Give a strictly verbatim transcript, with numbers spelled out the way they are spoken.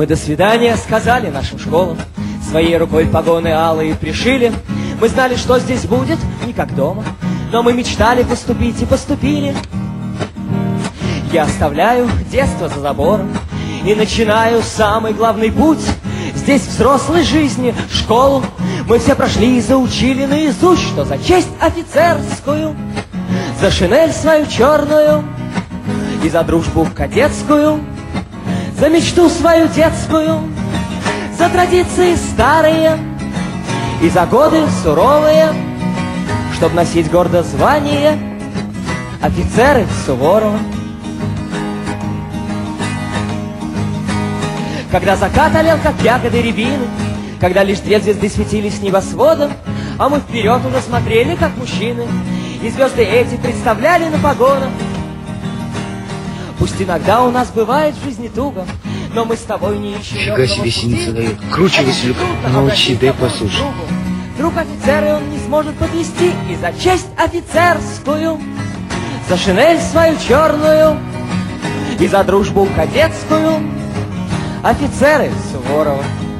Мы до свидания сказали нашим школам, своей рукой погоны алые пришили. Мы знали, что здесь будет не как дома, но мы мечтали поступить и поступили. Я оставляю детство за забором и начинаю самый главный путь. Здесь взрослой жизни школу мы все прошли и заучили наизусть, что за честь офицерскую, за шинель свою черную и за дружбу кадетскую, за мечту свою детскую, за традиции старые и за годы суровые, чтоб носить гордо звание офицеры Суворова. Когда закат олел, как ягоды рябины, когда лишь две звезды светились небосводом, а мы вперед уже смотрели, как мужчины, и звезды эти представляли на погонах. Пусть иногда у нас бывает в жизни туго, но мы с тобой не ищем. Фига себе синица дает. Круче, Василюк, научи, дай послушай. Вдруг офицеры он не сможет подвести, и за честь офицерскую, за шинель свою черную и за дружбу кадетскую, офицеры Суворова.